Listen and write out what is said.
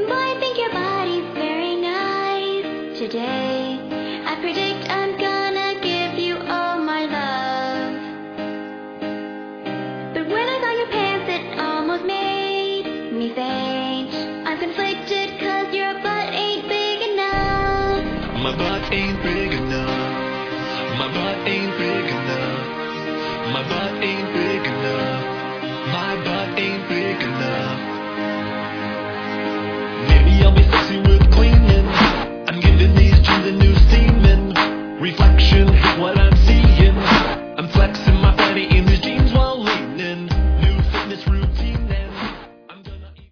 Boy, I think your body's very nice. Today, I predict I'm gonna give you all my love. But when I saw your pants, it almost made me faint. I'm conflicted 'cause your butt ain't big enough. My butt ain't big enough. My butt ain't big enough. My butt